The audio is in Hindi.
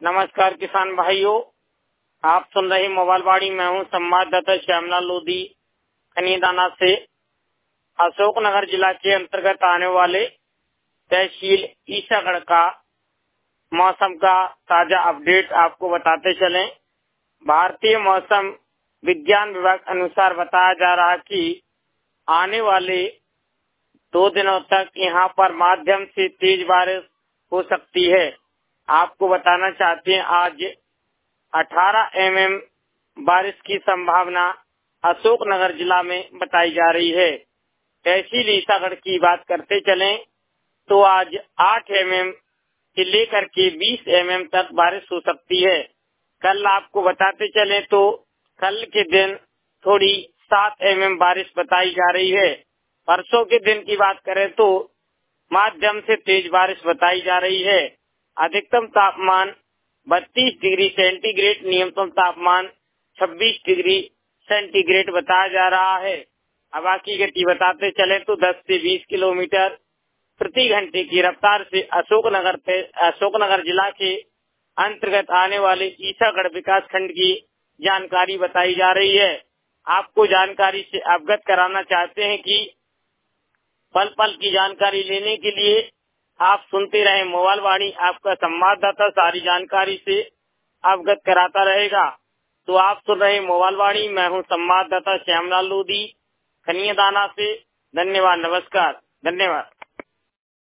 नमस्कार किसान भाइयों, आप सुन रहे मोबाइल बाड़ी। मैं हूं संवाददाता श्यामलाल लोधी खनियादाना से। अशोकनगर जिला के अंतर्गत आने वाले तहसील ईसागढ़ का मौसम का ताजा अपडेट आपको बताते चलें। भारतीय मौसम विज्ञान विभाग अनुसार बताया जा रहा कि आने वाले 2 दिनों तक यहां पर माध्यम से तेज बारिश हो सकती है। आपको बताना चाहते हैं, आज 18 mm बारिश की संभावना अशोकनगर जिला में बताई जा रही है। तहसील ईसागढ़ की बात करते चलें तो आज 8 mm से लेकर के 20 mm तक बारिश हो सकती है। कल आपको बताते चलें तो कल के दिन थोड़ी 7 mm बारिश बताई जा रही है। परसों के दिन की बात करें तो माध्यम से तेज बारिश बताई जा रही है। अधिकतम तापमान 32 डिग्री सेंटीग्रेड, न्यूनतम तापमान 26 डिग्री सेंटीग्रेड बताया जा रहा है। हवा की गति बताते चले तो 10 से 20 किलोमीटर प्रति घंटे की रफ्तार से अशोकनगर जिला के अंतर्गत आने वाले ईसागढ़ विकास खंड की जानकारी बताई जा रही है। आपको जानकारी से अवगत कराना चाहते हैं कि पल पल की जानकारी लेने के लिए आप सुनते रहे मोबाइल वाणी। आपका संवाददाता सारी जानकारी से अवगत कराता रहेगा। तो आप सुन रहे मोबाइल वाणी। मैं हूं संवाददाता श्यामलाल लोधी खनियादाना से। धन्यवाद, नमस्कार, धन्यवाद।